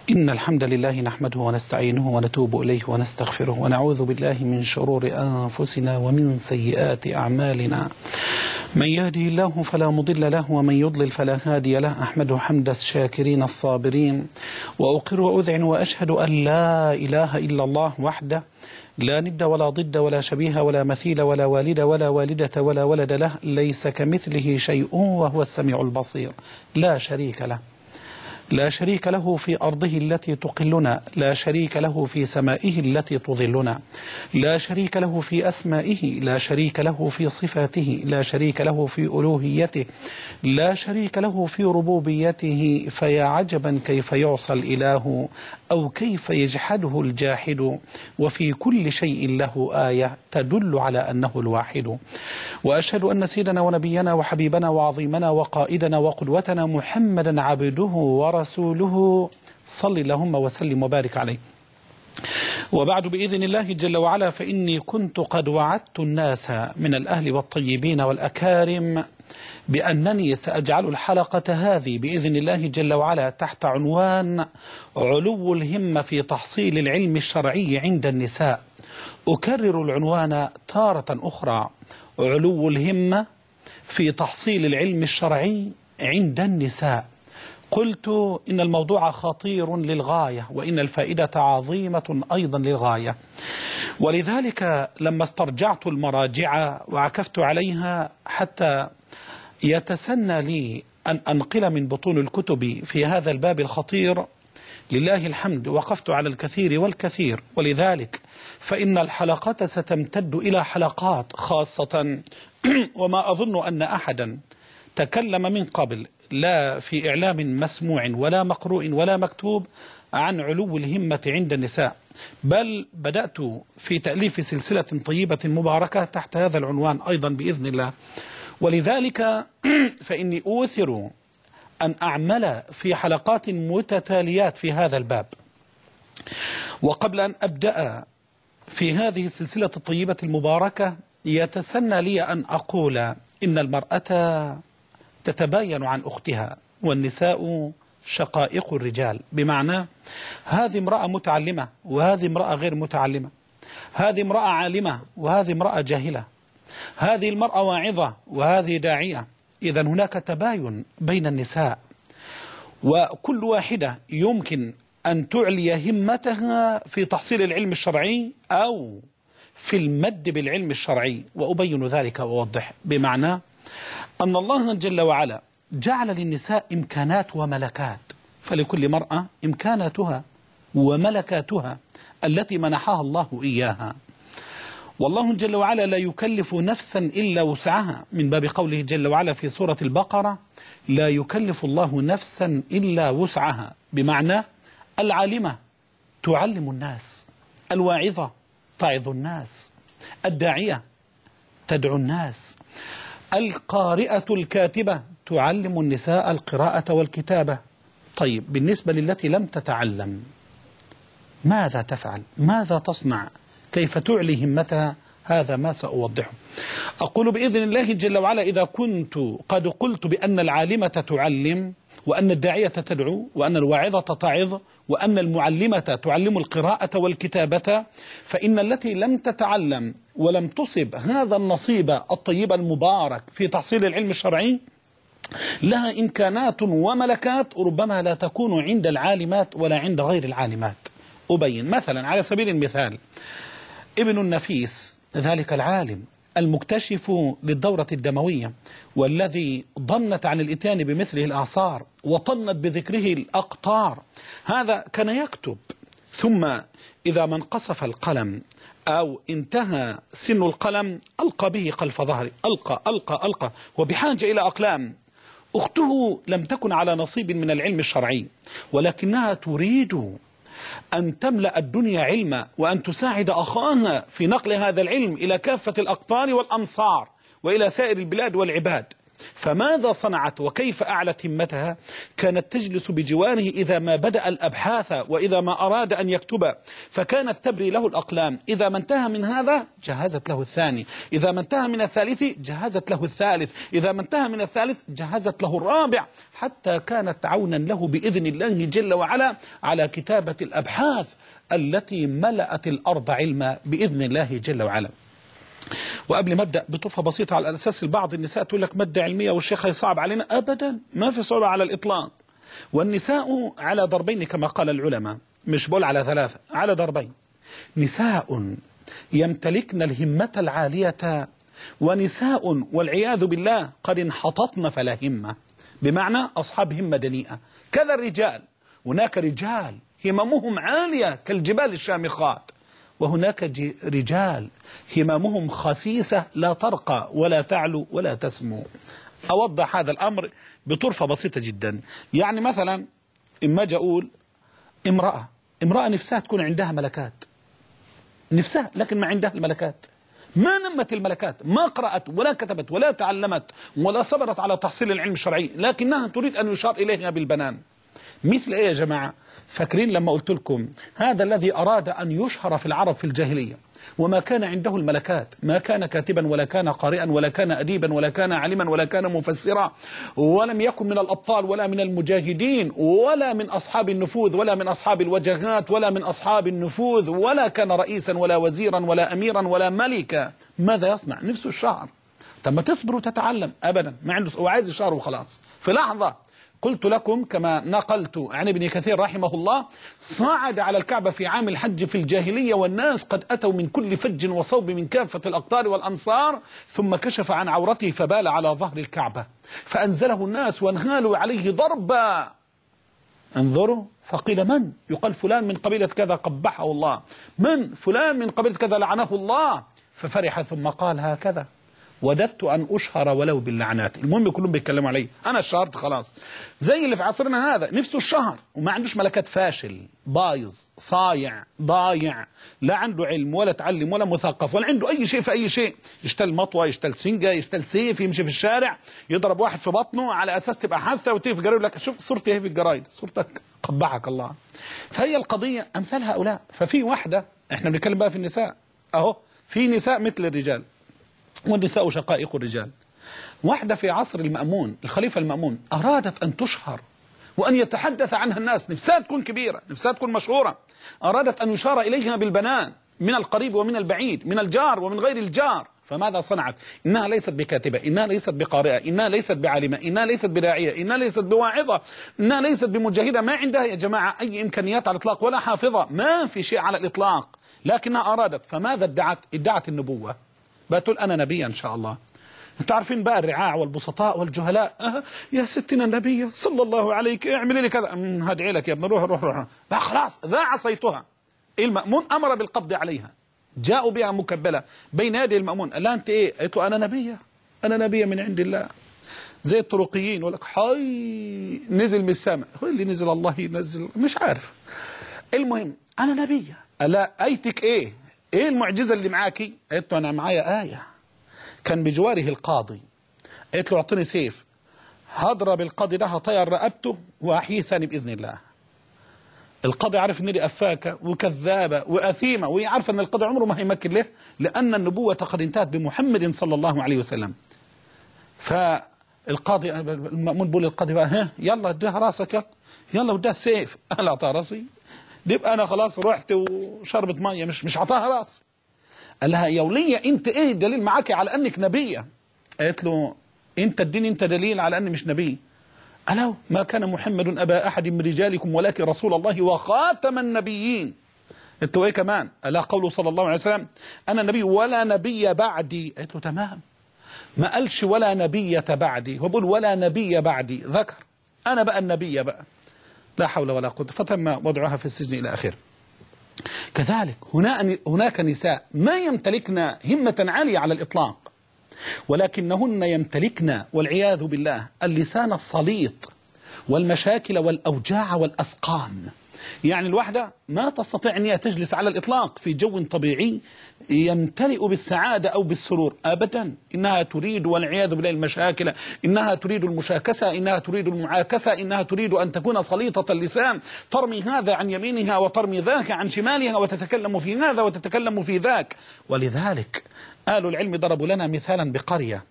إن الحمد لله نحمده ونستعينه ونتوب إليه ونستغفره ونعوذ بالله من شرور أنفسنا ومن سيئات أعمالنا. من يهده الله فلا مضل له ومن يضلل فلا هادي له. أحمد حمد الشاكرين الصابرين، وأقر وأذعن وأشهد أن لا إله إلا الله وحده لا ند ولا ضد ولا شبيه ولا مثيل ولا والد ولا والدة ولا ولد له، ليس كمثله شيء وهو السميع البصير. لا شريك له، لا شريك له في أرضه التي تقلنا، لا شريك له في سمائه التي تظلنا، لا شريك له في أسمائه، لا شريك له في صفاته، لا شريك له في ألوهيته، لا شريك له في ربوبيته. فيا عجبا كيف يعصى الإله أو كيف يجحده الجاحد، وفي كل شيء له آية تدل على أنه الواحد. وأشهد أن سيدنا ونبينا وحبيبنا وعظيمنا وقائدنا وقدوتنا محمدا عبده ورسوله، صل اللهم وسلم وبارك عليه. وبعد، بإذن الله جل وعلا، فإني كنت قد وعدت الناس من الأهل والطيبين والأكارم بأنني سأجعل الحلقة هذه بإذن الله جل وعلا تحت عنوان علو الهمة في تحصيل العلم الشرعي عند النساء. أكرر العنوان تارة أخرى: علو الهمة في تحصيل العلم الشرعي عند النساء. قلت إن الموضوع خطير للغاية، وإن الفائدة عظيمة أيضا للغاية، ولذلك لما استرجعت المراجع وعكفت عليها حتى يتسنى لي أن أنقل من بطون الكتب في هذا الباب الخطير، لله الحمد وقفت على الكثير والكثير. ولذلك فإن الحلقات ستمتد إلى حلقات خاصة وما أظن أن أحدا تكلم من قبل، لا في إعلام مسموع ولا مقروء ولا مكتوب، عن علو الهمة عند النساء، بل بدأت في تأليف سلسلة طيبة مباركة تحت هذا العنوان أيضا بإذن الله. ولذلك فإني أوثر أن أعمل في حلقات متتاليات في هذا الباب. وقبل أن أبدأ في هذه السلسلة الطيبة المباركة، يتسنى لي أن أقول إن المرأة تتباين عن أختها، والنساء شقائق الرجال، بمعنى هذه امرأة متعلمة وهذه امرأة غير متعلمة، هذه امرأة عالمة وهذه امرأة جاهلة، هذه المرأة واعظة وهذه داعية. إذا هناك تباين بين النساء، وكل واحدة يمكن أن تعلي همتها في تحصيل العلم الشرعي أو في المد بالعلم الشرعي، وأبين ذلك وأوضح، بمعنى أن الله جل وعلا جعل للنساء إمكانات وملكات، فلكل مرأة إمكاناتها وملكاتها التي منحها الله إياها. والله جل وعلا لا يكلف نفسا إلا وسعها، من باب قوله جل وعلا في سورة البقرة: لا يكلف الله نفسا إلا وسعها، بمعنى العالمة تعلم الناس، الواعظة تعظ الناس، الداعية تدعو الناس، القارئة الكاتبة تعلم النساء القراءة والكتابة. طيب، بالنسبة للتي لم تتعلم ماذا تفعل؟ ماذا تصنع؟ كيف تعلي همتها؟ هذا ما سأوضحه. أقول بإذن الله جل وعلا: إذا كنت قد قلت بأن العالمة تعلم، وأن الداعية تدعو، وأن الواعظة تعظ، وأن المعلمة تعلم القراءة والكتابة، فإن التي لم تتعلم ولم تصب هذا النصيب الطيب المبارك في تحصيل العلم الشرعي لها إمكانات وملكات ربما لا تكون عند العالمات ولا عند غير العالمات. أبين مثلا على سبيل المثال: ابن النفيس، ذلك العالم المكتشف للدورة الدموية، والذي ضنت عن الإتيان بمثله الأعصار وطنت بذكره الأقطار، هذا كان يكتب، ثم إذا ما انقصف القلم أو انتهى سن القلم ألقى به خلف ظهره، ألقى وبحاجة إلى أقلام. أخته لم تكن على نصيب من العلم الشرعي، ولكنها تريد أن تملأ الدنيا علما، وأن تساعد أخاها في نقل هذا العلم إلى كافة الأقطار والأمصار وإلى سائر البلاد والعباد. فماذا صنعت وكيف أعلت همتها؟ كانت تجلس بجواره إذا ما بدأ الأبحاث وإذا ما أراد أن يكتب، فكانت تبري له الأقلام. إذا ما انتهى من هذا جهزت له الثاني، إذا ما انتهى من الثالث جهزت له الثالث، إذا ما انتهى من الثالث جهزت له الرابع، حتى كانت عونا له بإذن الله جل وعلا على كتابة الأبحاث التي ملأت الأرض علما بإذن الله جل وعلا. وقبل ما ابدا بطرفه بسيطه، على اساس البعض النساء تقول لك ماده علميه والشيخ هيصعب علينا، ابدا ما في صعوبه على الاطلاق. والنساء على ضربين كما قال العلماء، مش بقول على ثلاثه، على ضربين. نساء يمتلكن الهمه العاليه، ونساء والعياذ بالله قد انحططن فلا همه، بمعنى اصحاب همه دنيئه. كذا الرجال، هناك رجال هممهم عاليه كالجبال الشامخات، وهناك رجال هممهم خسيسة لا ترقى ولا تعلو ولا تسمو. أوضح هذا الأمر بطرفة بسيطة جدا. يعني مثلا إما أجي أقول امرأة نفسها تكون عندها ملكات، نفسها لكن ما عندها الملكات، ما نمت الملكات، ما قرأت ولا كتبت ولا تعلمت ولا صبرت على تحصيل العلم الشرعي، لكنها تريد أن يشار إليها بالبنان. مثل إيه يا جماعة؟ فاكرين لما قلت لكم هذا الذي أراد أن يشهر في العرب في الجاهلية وما كان عنده الملكات، ما كان كاتبا ولا كان قارئا ولا كان أديبا ولا كان علما ولا كان مفسرا، ولم يكن من الأبطال ولا من المجاهدين ولا من أصحاب النفوذ ولا من أصحاب الوجهات ولا من أصحاب النفوذ، ولا كان رئيسا ولا وزيرا ولا أميرا ولا ملكا، ماذا يصنع؟ نفسه الشهر. طب ما تصبر وتتعلم؟ أبدا، ما عنده، هو عايز الشهر وخلاص. في لحظة قلت لكم كما نقلت عن ابن كثير رحمه الله، صعد على الكعبة في عام الحج في الجاهلية والناس قد أتوا من كل فج وصوب من كافة الأقطار والأمصار، ثم كشف عن عورته فبال على ظهر الكعبة، فأنزله الناس وانهالوا عليه ضربا. انظروا، فقيل من؟ يقال فلان من قبيلة كذا قبحه الله، من؟ فلان من قبيلة كذا لعنه الله. ففرح ثم قال هكذا وددت أن أشهر ولو باللعنات. المهم كلهم بيتكلموا علي، أنا اشتهرت خلاص. زي اللي في عصرنا هذا نفسه الشهر وما عندوش ملكات، فاشل بايظ صايع ضايع، لا عنده علم ولا تعلم ولا مثقف ولا عنده أي شيء في أي شيء، يشتل مطوة، يشتل سنجة، يشتل سيف، يمشي في الشارع يضرب واحد في بطنه على أساس تبقى حادثة وتيجي في جرايد لك شوف صورتي اهي في الجرايد، صورتك قبحك الله. فهي القضية أمثال هؤلاء. ففي واحدة، احنا بنتكلم بقى في النساء أهو، في نساء مثل الرجال والنساء شقائق الرجال. واحدة في عصر المأمون الخليفة المأمون أرادت أن تشهر وأن يتحدث عنها الناس، نفسها تكون كبيرة، نفسها تكون مشهورة، أرادت أن يشار إليها بالبنان من القريب ومن البعيد، من الجار ومن غير الجار. فماذا صنعت؟ إنها ليست بكاتبة، إنها ليست بقارئة، إنها ليست بعالمة، إنها ليست بداعية، إنها ليست بواعظة، إنها ليست بمجاهدة، ما عندها يا جماعة أي إمكانيات على الإطلاق ولا حافظة، ما في شيء على الإطلاق، لكنها أرادت. فماذا ادعت؟ ادعت النبوة، بتقول أنا نبي إن شاء الله. انتوا عارفين بقى الرعاع والبسطاء والجهلاء، يا ستنا النبي صلى الله عليك اعملي لي كذا، هدعي لك يا ابن، روح بقى خلاص، ذا عصيتها. المأمون أمر بالقبض عليها، جاءوا بها مكبلة بين يدي المأمون. لا أنت إيه؟ قلت له أنا نبي من عند الله. زي الطرقيين يقول لك حي نزل من السماء، اللي نزل الله ينزل مش عارف. المهم أنا نبي. ألا آيتك إيه المعجزة اللي معاكي؟ قلت له أنا معايا آية. كان بجواره القاضي، قلت له اعطيني سيف هضرب القاضي ده هطير رقبته وأحييه ثاني بإذن الله. القاضي عارف ان دي أفاكة وكذابة وأثيمة، وهي عارفة ان القاضي عمره ما هيمكن له، لأن النبوة قد انتهت بمحمد صلى الله عليه وسلم. فالقاضي المأمون بيقول للقاضي بقى ها يلا اديها راسك، يلا وديها سيف. أنا أعطاها راسي؟ يبقى أنا خلاص رحت وشربت مية، مش أعطاها راس. قال لها يا ولية أنت إيه الدليل معاك على أنك نبية؟ قالت له أنت اديني أنت دليل على أني مش نبي. ألا ما كان محمد أبا أحد من رجالكم ولكن رسول الله وخاتم النبيين. انتوا إيه كمان؟ ألا قوله صلى الله عليه وسلم أنا نبي ولا نبي بعدي. قالت له تمام، ما قالش ولا نبية بعدي، هو بيقول ولا نبي بعدي، ذكر أنا بقى النبي بقى. لا حول ولا قوة. فتم وضعها في السجن إلى آخره. كذلك هناك نساء ما يمتلكن همة عالية على الإطلاق، ولكنهن يمتلكن والعياذ بالله اللسان السليط والمشاكل والأوجاع والأسقام. يعني الواحدة ما تستطيع أن هي تجلس على الإطلاق في جو طبيعي يمتلئ بالسعادة أو بالسرور أبدا. إنها تريد والعياذ بالله المشاكل، إنها تريد المشاكسة، إنها تريد المعاكسة، إنها تريد أن تكون سليطة اللسان، ترمي هذا عن يمينها وترمي ذاك عن شمالها، وتتكلم في هذا وتتكلم في ذاك. ولذلك أهل العلم ضربوا لنا مثالا بقرية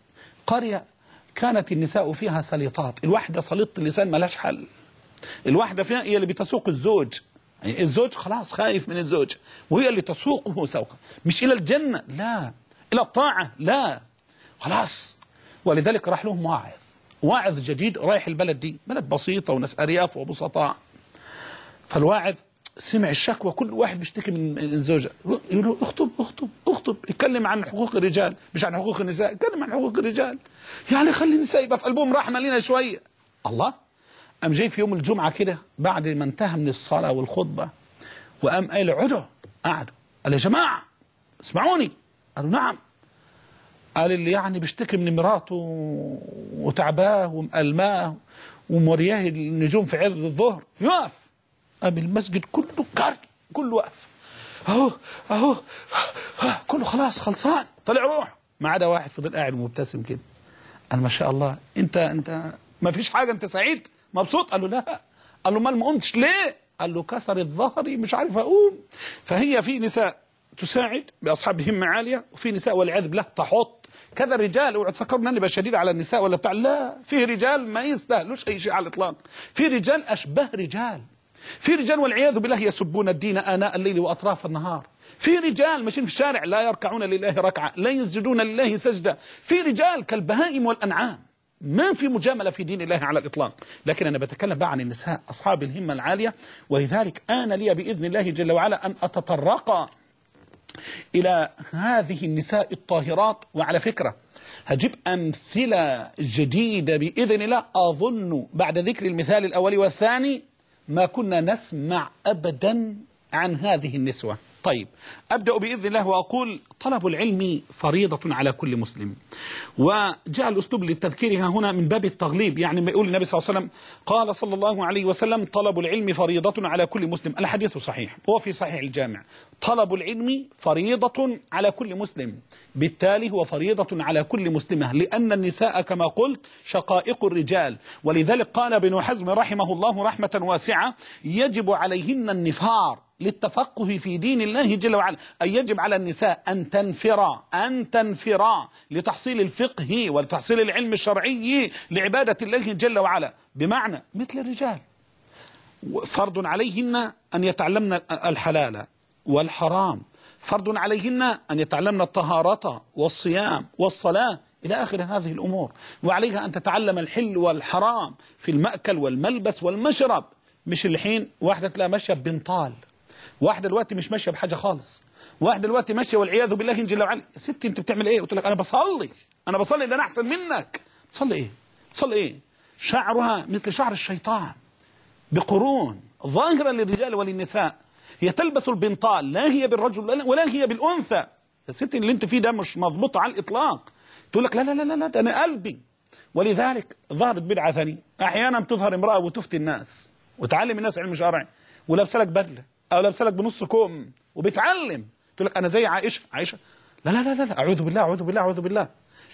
كانت النساء فيها سليطات. الواحدة سليطة اللسان ملاش حل. الواحدة فيها هي اللي بتسوق الزوج، يعني الزوج خلاص خايف من الزوج، وهي اللي تسوقه سوقا، مش إلى الجنة لا، إلى الطاعة لا، خلاص. ولذلك راح لهم واعظ جديد رايح البلد دي، بلد بسيطة وناس أرياف وبسطاء. فالواعظ سمع الشكوى، كل واحد بيشتكي من الزوجة، يقول له اخطب، يتكلم عن حقوق الرجال مش عن حقوق النساء، يتكلم عن حقوق الرجال، يعني خلي النساء يبقى في قلبهم رحمة لنا شوية. الله، قام جاي في يوم الجمعة كده بعد ما انتهى من الصلاة والخطبة، وقام قال قعدوا، قال يا جماعة اسمعوني. قالوا نعم. قال اللي يعني بيشتكي من مراته وتعباه ومألماه ومورياه النجوم في عرض الظهر يقف. قام المسجد كله كله وقف، اهو كله خلاص خلصان، طلع روح، ما عدا واحد فضل قاعد مبتسم كده. قال ما شاء الله، انت ما فيش حاجة، انت سعيد مبسوط؟ قال له لا. قال له مال ما قمتش ليه؟ قال له كسر ظهري مش عارف اقوم. فهي في نساء تساعد باصحاب همه عاليه، وفي نساء والعياذ بالله تحط كذا. الرجال اوعوا تفكروا ان انا بقى شديد على النساء ولا بتاع، لا، في رجال ما يستاهلوش اي شيء على الاطلاق، في رجال اشبه رجال، في رجال والعياذ بالله يسبون الدين آناء الليل واطراف النهار، في رجال ماشيين في الشارع لا يركعون لله ركعه، لا يسجدون لله سجده، في رجال كالبهائم والانعام، ما في مجاملة في دين الله على الإطلاق. لكن أنا بتكلم بقى عن النساء أصحاب الهمة العالية. ولذلك آن لي بإذن الله جل وعلا أن أتطرق إلى هذه النساء الطاهرات. وعلى فكرة هجيب أمثلة جديدة بإذن الله، أظن بعد ذكر المثال الأول والثاني ما كنا نسمع أبدا عن هذه النسوة. طيب، أبدأ بإذن الله وأقول طلب العلم فريضة على كل مسلم. وجاء الأسلوب للتذكيرها هنا من باب التغليب، يعني ما يقول النبي صلى الله عليه وسلم قال صلى الله عليه وسلم طلب العلم فريضة على كل مسلم. الحديث صحيح، هو في صحيح الجامع. طلب العلم فريضة على كل مسلم، بالتالي هو فريضة على كل مسلمة، لأن النساء كما قلت شقائق الرجال. ولذلك قال ابن حزم رحمه الله رحمة واسعة يجب عليهن النفار للتفقه في دين الله جل وعلا، أي يجب على النساء أن تنفرا لتحصيل الفقه ولتحصيل العلم الشرعي لعبادة الله جل وعلا، بمعنى مثل الرجال فرض عليهن أن يتعلمن الحلال والحرام، فرض عليهن أن يتعلمن الطهارة والصيام والصلاة إلى آخر هذه الأمور، وعليها أن تتعلم الحل والحرام في المأكل والملبس والمشرب. مش الحين واحدة تلاقي ماشية ببنطال، واحدة دلوقتي مش ماشية بحاجة خالص، واحدة دلوقتي ماشية والعياذ بالله جل وعلا. يا ستي انت بتعمل ايه؟ قلت لك انا بصلي اللي انا احسن منك. بتصلي ايه؟ شعرها مثل شعر الشيطان بقرون ظاهرة للرجال وللنساء. هي تلبس البنطال، لا هي بالرجل ولا هي بالأنثى. يا ستي اللي انت فيه ده مش مضبوط على الإطلاق. تقول لك لا لا لا لا ده انا قلبي. ولذلك ظهرت بدعة ثانية، احيانا تظهر امرأة وتفتي الناس وتعلم الناس علم شرعي، ولابسه لك بدله او لابسه لك بنص كم وبتعلم، تقول لك انا زي عائشه. لا لا لا لا، اعوذ بالله،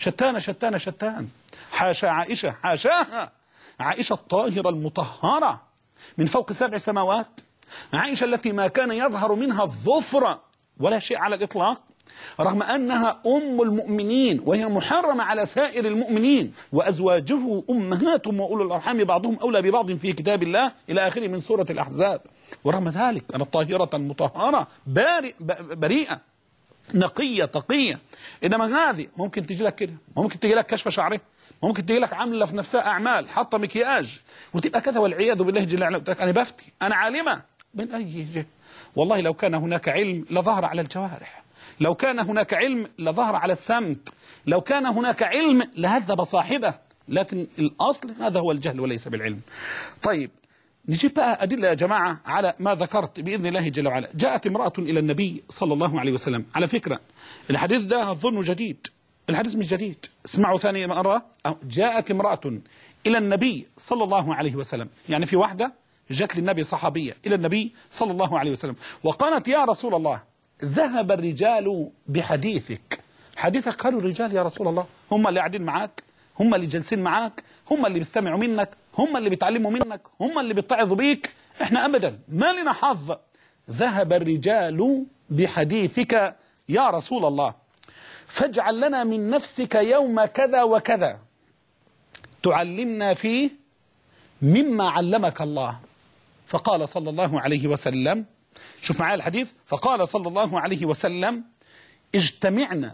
شتان. حاشا عائشه، حاشاها. عائشه الطاهره المطهره من فوق 7 سماوات، عائشه التي ما كان يظهر منها الظفر ولا شيء على الاطلاق، رغم أنها أم المؤمنين وهي محرمة على سائر المؤمنين، وأزواجه أمهاتهم وأولو الأرحام بعضهم أولى ببعض في كتاب الله إلى آخره من سورة الأحزاب. ورغم ذلك أنا طاهرة مطهرة بريئة نقية تقية. إنما هذه ممكن تجي لك كده، ممكن تجي لك كشف شعره، ممكن تجي لك عاملة في نفسها أعمال، حاطة مكياج وتبقى كذا والعياذ بالله جل وعلا. أنا بفتي، أنا عالمة من أي جهة. والله لو كان هناك علم لظهر على الجوارح، لو كان هناك علم لظهر على السمت، لو كان هناك علم لهذب صاحبه، لكن الأصل هذا هو الجهل وليس بالعلم. طيب نجيب بقى أدلة يا جماعة على ما ذكرت بإذن الله جل وعلا. جاءت امرأة إلى النبي صلى الله عليه وسلم. على فكرة الحديث ده أظن جديد، الحديث مش جديد، اسمعوا ثاني مرة. جاءت امرأة إلى النبي صلى الله عليه وسلم، يعني في واحدة جاءت للنبي صحابية إلى النبي صلى الله عليه وسلم وقالت يا رسول الله ذهب الرجال بحديثك. حديثك؟ قالوا الرجال يا رسول الله، هم اللي قاعدين معاك، هم اللي جالسين معاك، هم اللي بيستمعوا منك، هم اللي بيتعلموا منك، هم اللي بيتعظوا بيك، احنا أبدا ما لنا حظ. ذهب الرجال بحديثك يا رسول الله، فاجعل لنا من نفسك يوم كذا وكذا تعلمنا فيه مما علمك الله. فقال صلى الله عليه وسلم، شوف معايا الحديث، فقال صلى الله عليه وسلم اجتمعنا،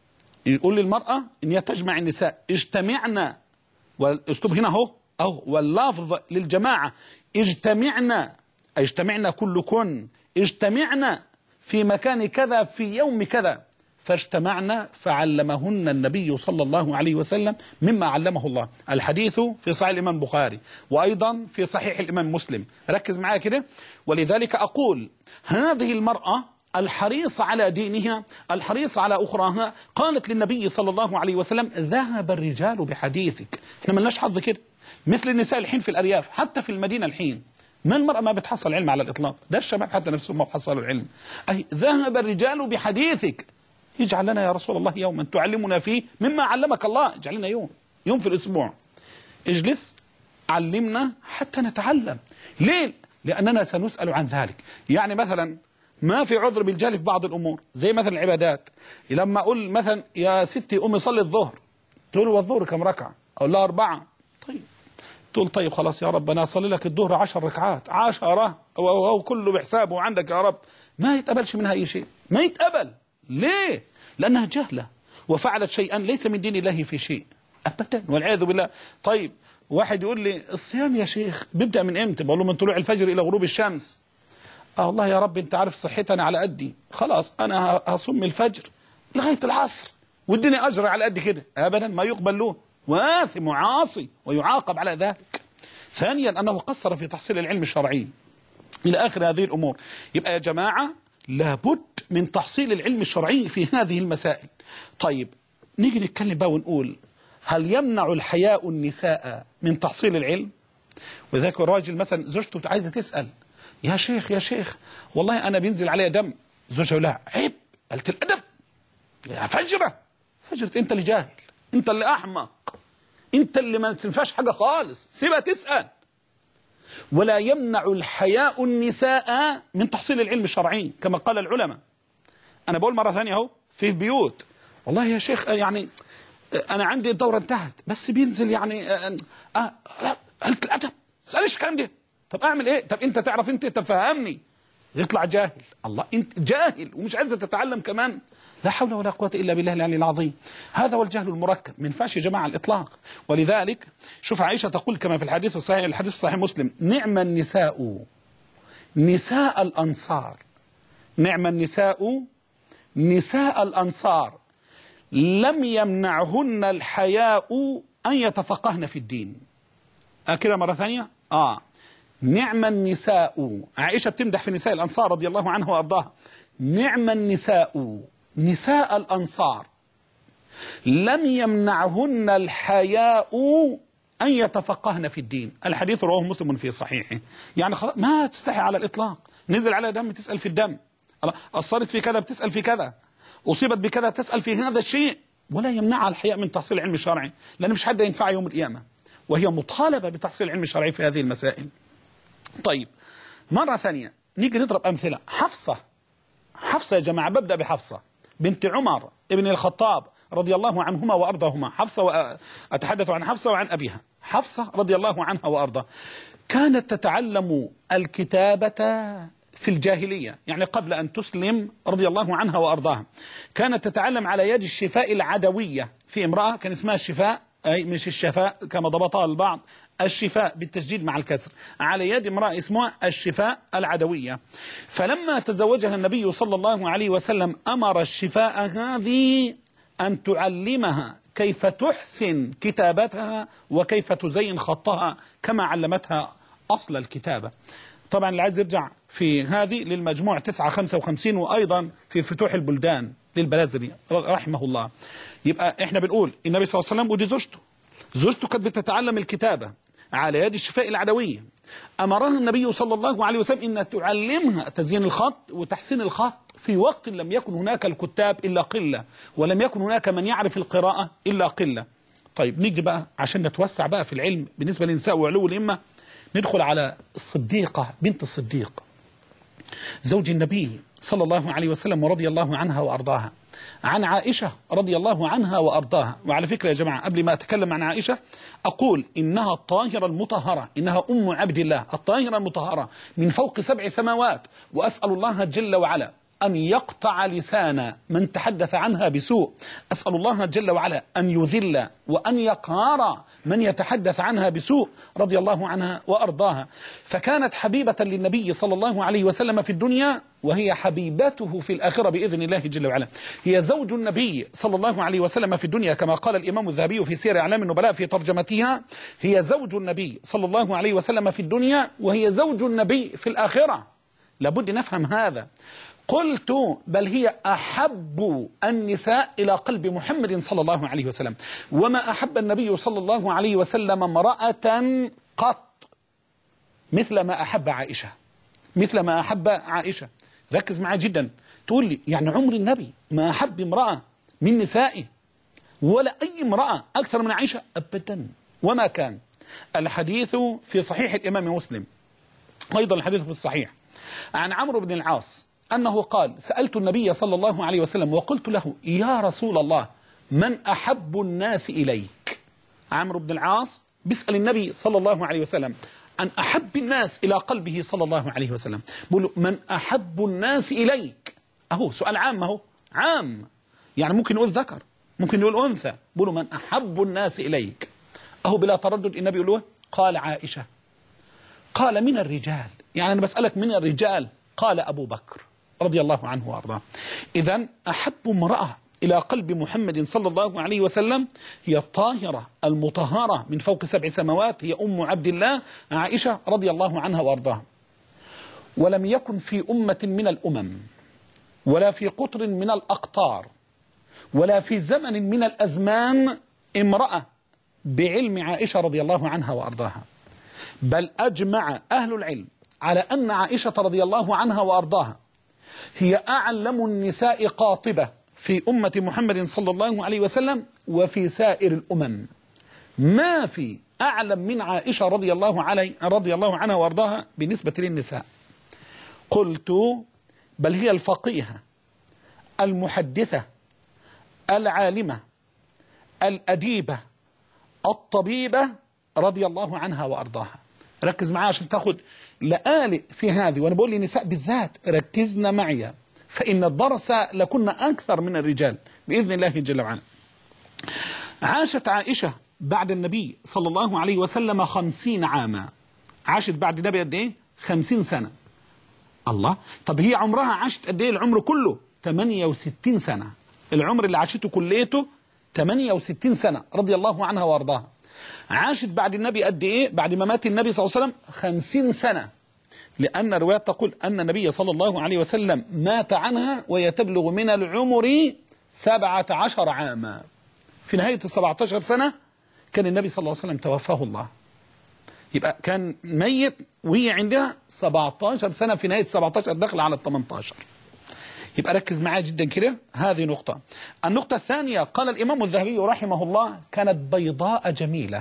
يقول للمرأة إن هي تجمع النساء، اجتمعنا، والأسلوب هنا أهو واللفظ للجماعة، اجتمعنا، اجتمعنا كلكن، اجتمعنا في مكان كذا في يوم كذا. فاجتمعنا فعلمهن النبي صلى الله عليه وسلم مما علمه الله. الحديث في صحيح الإمام البخاري وأيضا في صحيح الإمام مسلم. ركز معايا كده. ولذلك أقول هذه المرأة الحريصة على دينها، الحريصة على أخراها، قالت للنبي صلى الله عليه وسلم ذهب الرجال بحديثك. احنا ملناش حظ كده مثل النساء الحين في الأرياف، حتى في المدينة الحين ما المرأة ما بتحصل علم على الإطلاق، ده الشباب حتى نفسهم ما بحصلوا العلم. أي ذهب الرجال بحديثك، اجعل لنا يا رسول الله يوما تعلمنا فيه مما علمك الله. اجعل لنا يوم في الأسبوع اجلس علمنا حتى نتعلم. ليه؟ لأننا سنسأل عن ذلك. يعني مثلا ما في عذر بالجهل في بعض الأمور، زي مثلا العبادات. لما أقول مثلا يا ستي أمي صلي الظهر، تقول والظهر كم ركعة؟ أقول لها 4. طيب تقول طيب خلاص يا رب أنا أصلي لك الظهر 10 ركعات، 10 أو كله بحسابه عندك يا رب. ما يتقبلش منها أي شيء، ما يتقبل. ليه؟ لأنها جهلة وفعلت شيئا ليس من دين الله في شيء أبدا والعياذ بالله. طيب واحد يقول لي الصيام يا شيخ بيبدأ من إمتى؟ بقول له من طلوع الفجر إلى غروب الشمس. والله يا رب أنت عارف صحتي أنا على قدي، خلاص أنا هصوم الفجر لغاية العصر واديني أجر على قد كده. أبدا ما يقبل له، واثم وعاصي ويعاقب على ذلك. ثانيا أنه قصر في تحصيل العلم الشرعي إلى آخر هذه الأمور. يبقى يا جماعة لابد من تحصيل العلم الشرعي في هذه المسائل. طيب نيجي نتكلم بقى ونقول هل يمنع الحياء النساء من تحصيل العلم؟ وذاك الراجل مثلا زوجته عايزة تسأل يا شيخ والله أنا بينزل عليها دم. زوجها يقول لها عيب، قلت الأدب يا فجرة. فجرة أنت اللي جاهل، أنت اللي أحمق، أنت اللي ما تنفعش حاجة خالص، سيبها تسأل. ولا يمنع الحياء النساء من تحصيل العلم الشرعي كما قال العلماء. أنا بقول مرة ثانية أهو في بيوت والله يا شيخ يعني أنا عندي الدورة انتهت بس بينزل يعني قلت الأدب سألش الكلام ده. طب أعمل إيه؟ طب أنت تعرف أنت تفهمني. يطلع جاهل. الله أنت جاهل ومش عايزة تتعلم كمان. لا حول ولا قوة إلا بالله العلي العظيم. هذا هو الجهل المركب، ما ينفعش يا جماعة على الإطلاق. ولذلك شوف عائشة تقول كما في الحديث الصحيح، الحديث الصحيح مسلم، نعم النساء نساء الأنصار، نعم النساء نساء الأنصار لم يمنعهن الحياء أن يتفقهن في الدين. كده مرة ثانية نعم النساء، عائشة بتمدح في نساء الأنصار رضي الله عنها وأرضاها، نعم النساء نساء الأنصار لم يمنعهن الحياء أن يتفقهن في الدين. الحديث رواه مسلم في صحيحه. يعني خلاص ما تستحي على الإطلاق، نزل على دم تسأل في الدم، أصرت في كذا بتسأل في كذا، أصيبت بكذا تسأل في هذا الشيء. ولا يمنعها الحياء من تحصيل العلم الشرعي، لأن مش حد ينفع يوم القيامة، وهي مطالبة بتحصيل العلم الشرعي في هذه المسائل. طيب مرة ثانية نيجي نضرب أمثلة. حفصة يا جماعة، ببدأ بحفصة بنت عمر ابن الخطاب رضي الله عنهما وأرضاهما. حفصة، وأتحدث عن حفصة وعن أبيها. حفصة رضي الله عنها وأرضاها كانت تتعلم الكتابة في الجاهلية، يعني قبل أن تسلم رضي الله عنها وأرضاها. كانت تتعلم على يد الشفاء العدوية، في امرأة كان اسمها الشفاء، أي مش الشفاء كما ضبطها البعض، الشفاء بالتشديد مع الكسر، على يد امرأة اسمها الشفاء العدوية. فلما تزوجها النبي صلى الله عليه وسلم أمر الشفاء هذه أن تعلمها كيف تحسن كتابتها وكيف تزين خطها كما علمتها أصل الكتابة. طبعا اللي عايز يرجع في هذه للمجموع 955 وأيضا في فتوح البلدان للبلازري رحمه الله. يبقى احنا بنقول النبي صلى الله عليه وسلم ودي زوجته كانت بتتعلم الكتابة على يد الشفاء العدوية. أمرها النبي صلى الله عليه وسلم أن تعلمها تزيين الخط وتحسين الخط في وقت لم يكن هناك الكتاب إلا قلة، ولم يكن هناك من يعرف القراءة إلا قلة. طيب نيجي بقى عشان نتوسع بقى في العلم بالنسبة للنساء وعلو الإمة، ندخل على الصديقة بنت الصديق زوج النبي صلى الله عليه وسلم ورضي الله عنها وأرضاها، عن عائشة رضي الله عنها وأرضاها. وعلى فكرة يا جماعة قبل ما أتكلم عن عائشة أقول إنها الطاهرة المطهرة، إنها أم عبد الله الطاهرة المطهرة من فوق 7 سماوات، وأسأل الله جل وعلا أن يقطع لسان من تحدث عنها بسوء، أسأل الله جل وعلا أن يذل وأن يقهر من يتحدث عنها بسوء، رضي الله عنها وأرضاها. فكانت حبيبة للنبي صلى الله عليه وسلم في الدنيا، وهي حبيبته في الآخرة بإذن الله جل وعلا. هي زوج النبي صلى الله عليه وسلم في الدنيا كما قال الإمام الذهبي في سير أعلام النبلاء في ترجمتها، هي زوج النبي صلى الله عليه وسلم في الدنيا وهي زوج النبي في الآخرة. لابد نفهم هذا. قلت بل هي أحب النساء إلى قلب محمد صلى الله عليه وسلم، وما أحب النبي صلى الله عليه وسلم امرأة قط مثل ما أحب عائشة، مثل ما أحب عائشة. ركز معي جدا. تقول لي يعني عمر النبي ما أحب امرأة من نسائه ولا أي امرأة أكثر من عائشة؟ أبدا وما كان. الحديث في صحيح الإمام مسلم، أيضا الحديث في الصحيح عن عمرو بن العاص أنه قال سألت النبي صلى الله عليه وسلم وقلت له يا رسول الله من أحب الناس إليك؟ عمرو بن العاص بيسأل النبي صلى الله عليه وسلم عن أحب الناس إلى قلبه صلى الله عليه وسلم، بقول له من أحب الناس إليك؟ أهو سؤال عام، أهو عام، يعني ممكن نقول ذكر ممكن نقول أنثى. بقول له من أحب الناس إليك؟ أهو بلا تردد النبي يقول له قال عائشة. قال من الرجال؟ يعني أنا بسألك من الرجال؟ قال أبو بكر رضي الله عنه وأرضاه. إذن أحب امرأة إلى قلب محمد صلى الله عليه وسلم هي الطاهرة المطهرة من فوق 7 سماوات، هي أم عبد الله عائشة رضي الله عنها وأرضاها. ولم يكن في أمة من الأمم ولا في قطر من الأقطار ولا في زمن من الأزمان امرأة بعلم عائشة رضي الله عنها وأرضاها، بل أجمع أهل العلم على أن عائشة رضي الله عنها وأرضاها هي أعلم النساء قاطبة في أمة محمد صلى الله عليه وسلم وفي سائر الأمم. ما في أعلم من عائشة رضي الله عنها وأرضاها بالنسبة للنساء. قلت بل هي الفقيهة المحدثة العالمة الأديبة الطبيبة رضي الله عنها وأرضاها. ركز معي عشان تاخد لآلئ في هذه، وأنا بقول للنساء بالذات ركزنا معي فإن الدرس لكنا أكثر من الرجال بإذن الله جل وعلا. عاشت عائشة بعد النبي صلى الله عليه وسلم 50 عاما. عاشت بعد النبي قد إيه؟ 50 سنة. الله، طب هي عمرها عاشت قد إيه؟ العمر كله 68 سنة. العمر اللي عاشته كليته 68 سنة رضي الله عنها وارضاها. عاشت بعد النبي قد ايه؟ بعد ما مات النبي صلى الله عليه وسلم 50 سنة، لأن الروايات تقول أن النبي صلى الله عليه وسلم مات عنها وهي تبلغ من العمر 17 عاما. في نهاية 17 سنة كان النبي صلى الله عليه وسلم توفاه الله، يبقى كان ميت وهي عندها 17 سنة، في نهاية 17 دخل على 18. يبقى ركز معايا جدا كده، هذه نقطة. النقطة الثانية قال الإمام الذهبي رحمه الله كانت بيضاء جميلة،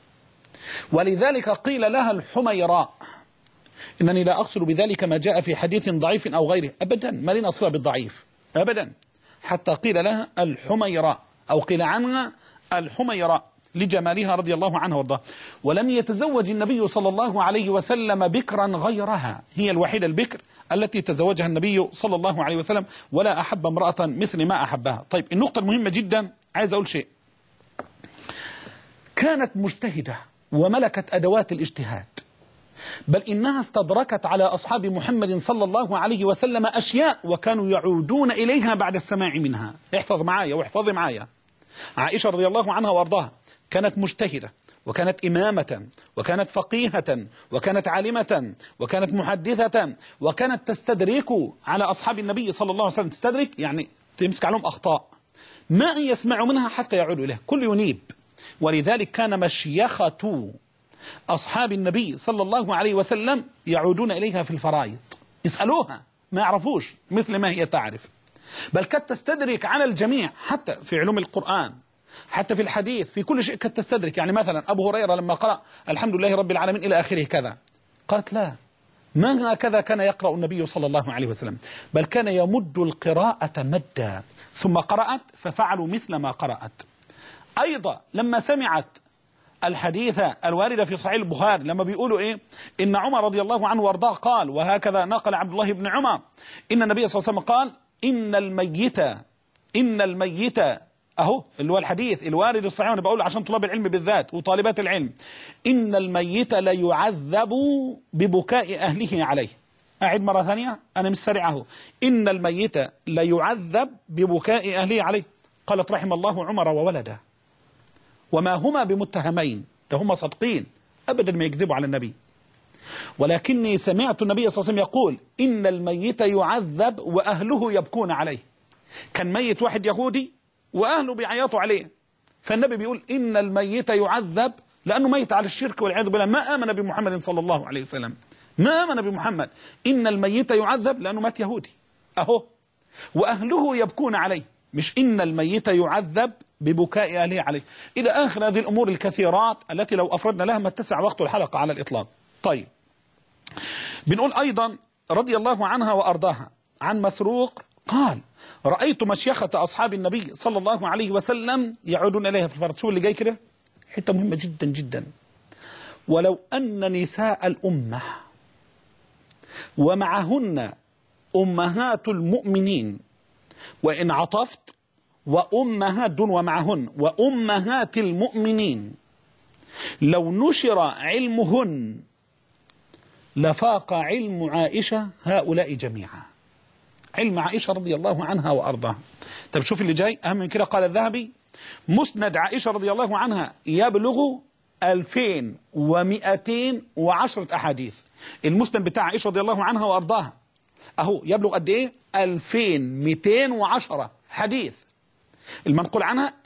ولذلك قيل لها الحميراء. إنني لا أقصد بذلك ما جاء في حديث ضعيف أو غيره أبدا، ما لنا صلة بالضعيف أبدا، حتى قيل لها الحميراء أو قيل عنها الحميراء لجمالها رضي الله عنها وارضاها. ولم يتزوج النبي صلى الله عليه وسلم بكرا غيرها، هي الوحيدة البكر التي تزوجها النبي صلى الله عليه وسلم، ولا أحب امرأة مثل ما أحبها. طيب النقطة المهمة جدا، عايز أقول شيء. كانت مجتهدة وملكت أدوات الاجتهاد، بل إنها استدركت على أصحاب محمد صلى الله عليه وسلم أشياء وكانوا يعودون إليها بعد السماع منها. احفظ معايا واحفظي معايا. عائشة رضي الله عنها وارضاها كانت مجتهدة وكانت إمامة وكانت فقيهة وكانت عالمة وكانت محدثة، وكانت تستدرك على أصحاب النبي صلى الله عليه وسلم. تستدرك يعني تمسك عليهم أخطاء، ما يسمع منها حتى يعود إليه، كل ينيب. ولذلك كان مشيخة أصحاب النبي صلى الله عليه وسلم يعودون إليها في الفرائض، يسألوها ما يعرفوش مثل ما هي تعرف، بل قد تستدرك على الجميع حتى في علوم القرآن، حتى في الحديث، في كل شيء قد تستدرك. يعني مثلا أبو هريرة لما قرأ الحمد لله رب العالمين إلى آخره كذا، قالت لا، ما هكذا كان يقرأ النبي صلى الله عليه وسلم، بل كان يمد القراءة مدا، ثم قرأت ففعلوا مثل ما قرأت. أيضا لما سمعت الحديث الواردة في صحيح البخاري لما بيقولوا إيه، إن عمر رضي الله عنه وارضاه قال، وهكذا نقل عبد الله بن عمر، إن النبي صلى الله عليه وسلم قال إن الميت أهو اللي هو الحديث الوارد الصحيح، أنا بقول عشان طلاب العلم بالذات وطالبات العلم، إن الميت ليعذب ببكاء أهله عليه. أعيد مرة ثانية، أنا مش سريعه، إن الميت ليعذب ببكاء أهله عليه. قالت رحم الله عمر وولده، وما هما بمتهمين، ده هما صادقين أبدا ما يكذبوا على النبي، ولكني سمعت النبي صلى الله عليه وسلم يقول إن الميت يعذب وأهله يبكون عليه. كان ميت واحد يهودي وأهله بيعيطوا عليه، فالنبي بيقول إن الميت يعذب لأنه ميت على الشرك والعياذ بالله، ما آمن بمحمد صلى الله عليه وسلم، ما آمن بمحمد. إن الميت يعذب لأنه مات يهودي أهو، وأهله يبكون عليه، مش إن الميت يعذب ببكاء أهله عليه، إلى آخر هذه الأمور الكثيرات التي لو أفردنا لها ما اتسع وقت الحلقة على الإطلاق. طيب، بنقول أيضا رضي الله عنها وأرضاها عن مسروق قال رأيت مشيخة أصحاب النبي صلى الله عليه وسلم يعودون إليها في الفرد. شو اللي جاي كده؟ حتة مهمة جدا جدا. ولو أن نساء الأمة ومعهن أمهات المؤمنين، وإن عطفت وأمهات دون ومعهن وأمهات المؤمنين، لو نشر علمهن لفاق علم عائشة هؤلاء جميعا. علم عائشة رضي الله عنها وأرضاها. طب شوف اللي جاي أهم من كده، قال الذهبي مسند عائشة رضي الله عنها يبلغ 2210 أحاديث. المسند بتاع عائشة رضي الله عنها وأرضاها أهو يبلغ قد إيه؟ 2210 حديث. المنقول عنها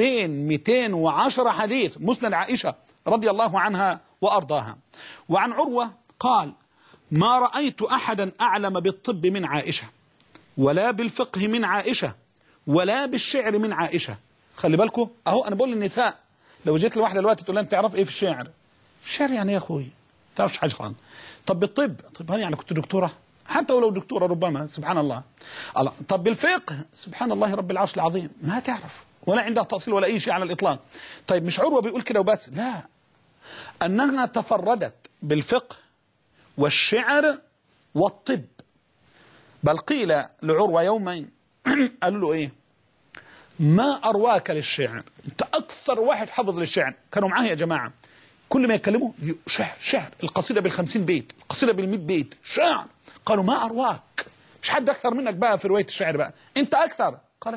2210 حديث مسند عائشة رضي الله عنها وأرضاها. وعن عروة قال ما رأيت أحدا أعلم بالطب من عائشة، ولا بالفقه من عائشة، ولا بالشعر من عائشة. خلي بالكم أهو أنا بقول للنساء، لو جيت لواحدة دلوقتي تقول لها أنت تعرف إيه في الشعر؟ الشعر يعني يا أخوي ما تعرفش حاجة خالص. طب بالطب، طب هل يعني كنت دكتورة؟ حتى ولو دكتورة ربما، سبحان الله. طب بالفقه، سبحان الله رب العرش العظيم، ما تعرف ولا عندها تأصيل ولا أي شيء على الإطلاق. طيب مش عروة بيقول كده وبس، لا، أنها تفردت بالفقه والشعر والطب. بل قيل لعروة يومين قالوا له إيه؟ ما أرواك للشعر، أنت أكثر واحد حفظ للشعر. كانوا معاه يا جماعة كل ما يتكلموا شعر، القصيدة بال50 بيت، القصيدة بال100 بيت، شعر. قالوا ما أرواك، مش حد أكثر منك بقى في رواية الشعر بقى، أنت أكثر. قال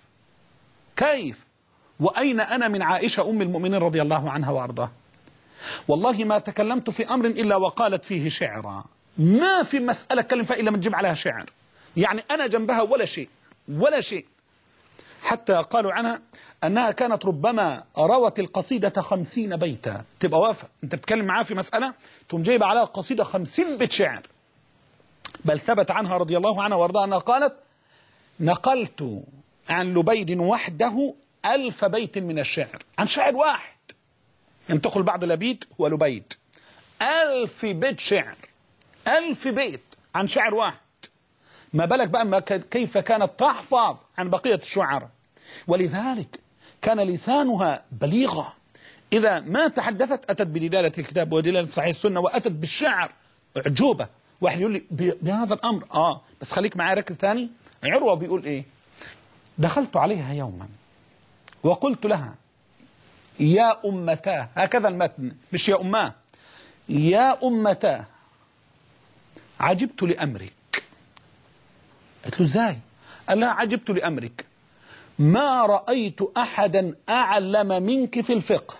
كيف وأين أنا من عائشة أم المؤمنين رضي الله عنها وأرضاها؟ والله ما تكلمت في أمر إلا وقالت فيه شعرا، ما في مسألة أتكلم فيها إلا من تجيب عليها شعر. يعني أنا جنبها ولا شيء. حتى قالوا عنها أنها كانت ربما روت القصيدة 50 بيتا. تبقى واقفة أنت بتتكلم معاه في مسألة تقوم جايب عليها قصيدة 50 بيت شعر. بل ثبت عنها رضي الله عنها وارضاها أنها قالت نقلت عن لبيد وحده 1000 بيت من الشعر، عن شاعر واحد ينتقل بعض لبيد ولبيد، 1000 بيت شعر، 1000 بيت عن شاعر واحد. ما بالك بقى ما كيف كانت تحفظ عن بقية الشعراء. ولذلك كان لسانها بليغة، إذا ما تحدثت أتت بدلالة الكتاب ودلالة صحيح السنة، وأتت بالشعر عجوبة. واحد يقول لي بهذا الأمر بس خليك معي ركز ثاني. عروة بيقول إيه؟ دخلت عليها يوما وقلت لها يا أمتاه، هكذا المتن مش يا أماه، يا أمتاه عجبت لأمرك. قلت له ازاي؟ قال لها عجبت لأمرك، ما رأيت أحدا أعلم منك في الفقه،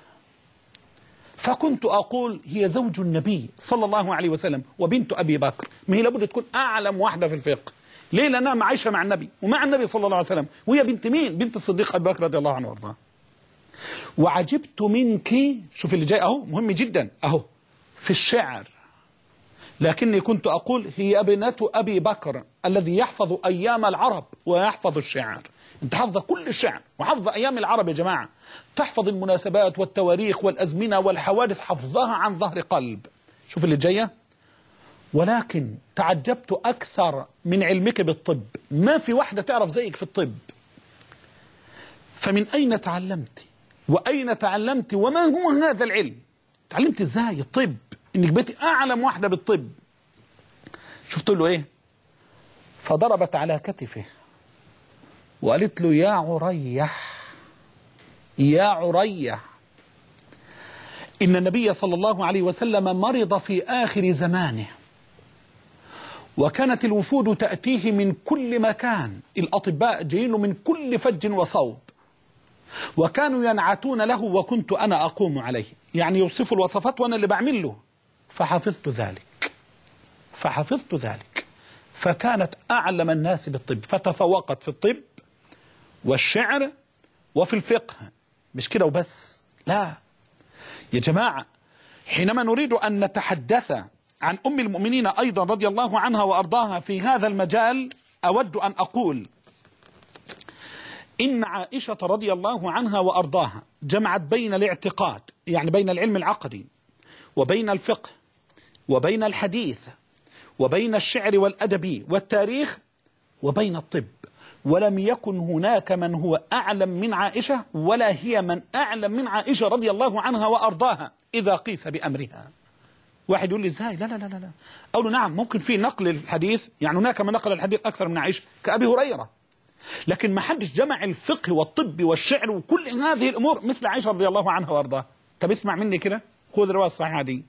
فكنت أقول هي زوج النبي صلى الله عليه وسلم وبنت أبي بكر، ما هي لابد تكون أعلم واحدة في الفقه. ليه؟ لأنها عايشة مع النبي ومع النبي صلى الله عليه وسلم، وهي بنت مين؟ بنت الصديق أبي بكر رضي الله عنه وارضاه. وعجبت منك، شوف اللي جاي اهو مهم جدا اهو، في الشعر، لكني كنت أقول هي ابنة أبي بكر الذي يحفظ أيام العرب ويحفظ الشعر. أنت حافظة كل الشعر وحافظة أيام العرب يا جماعة، تحفظ المناسبات والتواريخ والأزمنة والحوادث حفظها عن ظهر قلب. شوف اللي جاية، ولكن تعجبت أكثر من علمك بالطب، ما في واحدة تعرف زيك في الطب، فمن أين تعلمت وأين تعلمت وما هو هذا العلم؟ تعلمت إزاي الطب؟ إنك بقيتي أعلم واحدة بالطب. شفت له إيه؟ فضربت على كتفه وقالت له يا عريح يا عريح، إن النبي صلى الله عليه وسلم مرض في آخر زمانه، وكانت الوفود تأتيه من كل مكان، الأطباء جايين من كل فج وصوب، وكانوا ينعتون له وكنت أنا أقوم عليه، يعني يوصف الوصفات وأنا اللي بعمل له. فحفظت ذلك فكانت أعلم الناس بالطب، فتفوقت في الطب والشعر وفي الفقه. مش كده وبس، لا يا جماعة، حينما نريد أن نتحدث عن أم المؤمنين أيضا رضي الله عنها وأرضاها في هذا المجال، أود أن أقول إن عائشة رضي الله عنها وأرضاها جمعت بين الاعتقاد، يعني بين العلم العقدي وبين الفقه وبين الحديث وبين الشعر والأدب والتاريخ وبين الطب، ولم يكن هناك من هو أعلم من عائشة ولا هي من أعلم من عائشة رضي الله عنها وأرضاها إذا قيس بأمرها. واحد يقول لي ازاي؟ لا لا لا لا، أقول له نعم، ممكن في نقل الحديث، يعني هناك من نقل الحديث أكثر من عائشة كأبي هريرة، لكن ما حدش جمع الفقه والطب والشعر وكل هذه الأمور مثل عائشة رضي الله عنها وأرضاها. طب اسمع مني كده، خذ الرواية الصحيحة دي.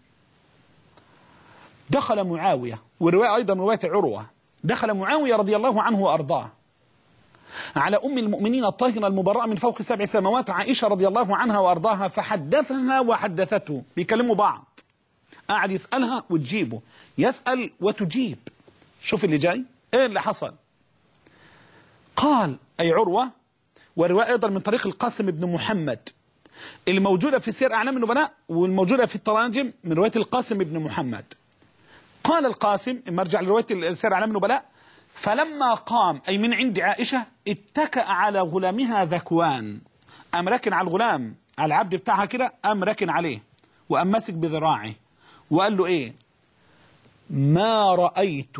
دخل معاوية، والرواية أيضا رواية عروة، دخل معاوية رضي الله عنه وأرضاه على أم المؤمنين الطاهرة المبرأة من فوق 7 سماوات عائشة رضي الله عنها وأرضاها، فحدثها وحدثته، بيكلموا بعض، قاعد يسألها وتجيبه، يسأل وتجيب. شوف اللي جاي ايه اللي حصل. قال أي عروة، ورواية أيضا من طريق القاسم بن محمد اللي موجودة في سير أعلام النبلاء والموجودة في التراجم من رواية القاسم بن محمد. قال القاسم، اما ارجع لرواية سير أعلام النبلاء، فلما قام أي من عند عائشة اتكأ على غلامها ذكوان، أم ركن على الغلام، على العبد بتاعها كده، أم ركن عليه وأم مسك بذراعه وقال له ايه؟ ما رأيت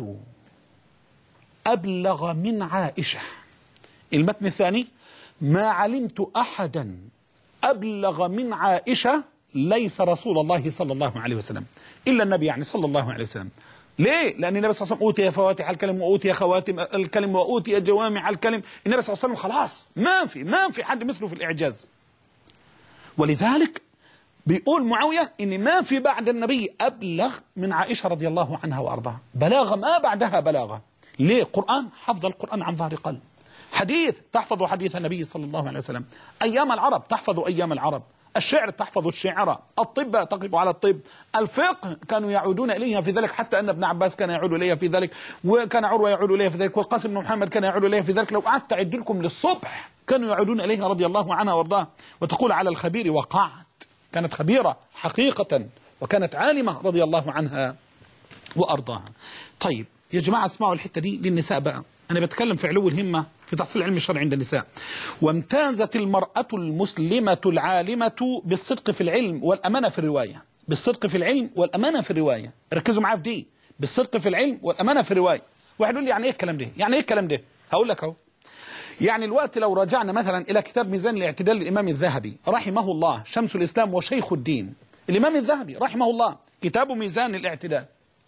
أبلغ من عائشة. المتن الثاني، ما علمت أحدا أبلغ من عائشة ليس رسول الله صلى الله عليه وسلم إلا النبي، يعني صلى الله عليه وسلم. ليه؟ لأن النبي صلى الله عليه وسلم أوتي فواتح الكلم وأوتي خواتم الكلم وأوتي جوامع الكلم. النبي صلى الله عليه وسلم خلاص ما في حد مثله في الإعجاز. ولذلك بيقول معاوية إن ما في بعد النبي أبلغ من عائشة رضي الله عنها وأرضاها، بلاغة ما بعدها بلاغة. ليه؟ قرآن، حفظ القرآن عن ظهر قلب، حديث تحفظ حديث النبي صلى الله عليه وسلم، أيام العرب تحفظ أيام العرب، الشعر تحفظ الشعر، الطب تقف على الطب، الفقه كانوا يعودون إليها في ذلك، حتى أن ابن عباس كان يعود إليها في ذلك، وكان عروة يعود إليها في ذلك، والقاسم بن محمد كان يعود إليها في ذلك. لو قعدت أعد لكم للصبح كانوا يعودون إليها رضي الله عنها وارضاها. وتقول على الخبير وقعت، كانت خبيرة حقيقة وكانت عالمة رضي الله عنها وأرضاها. طيب يا جماعة اسمعوا الحتة دي للنساء بقى، أنا بتكلم في علو الهمة في تحصيل علم الشرع عند النساء. وامتازت المرأة المسلمة العالمة بالصدق في العلم والأمانة في الرواية، بالصدق في العلم والأمانة في الرواية، ركزوا معايا في دي، بالصدق في العلم والأمانة في الرواية. واحد يقول لي يعني إيه الكلام ده؟ يعني إيه الكلام ده؟ هقول لك أهو. يعني الوقت لو رجعنا مثلا إلى كتاب ميزان الاعتدال للإمام الذهبي رحمه الله، شمس الإسلام وشيخ الدين، الإمام الذهبي رحمه الله، كتاب ميزان الاعتدال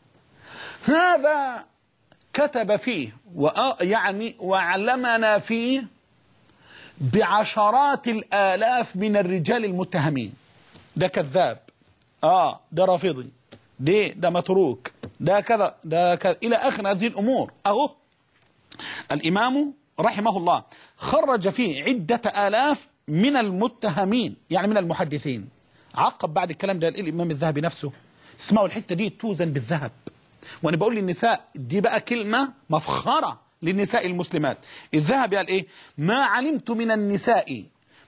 هذا كتب فيه يعني وعلمنا فيه بعشرات الآلاف من الرجال المتهمين. ده كذاب، ده رافضي، ده متروك، ده كذا، ده كذا، إلى آخر هذه الأمور. أهو الإمام رحمه الله خرج فيه عدة آلاف من المتهمين، يعني من المحدثين. عقب بعد الكلام ده الإمام الذهبي نفسه، اسمعوا الحتة دي توزن بالذهب. وأنا بقول للنساء دي بقى كلمة مفخرة للنساء المسلمات. الذهبي قال إيه؟ ما علمت من النساء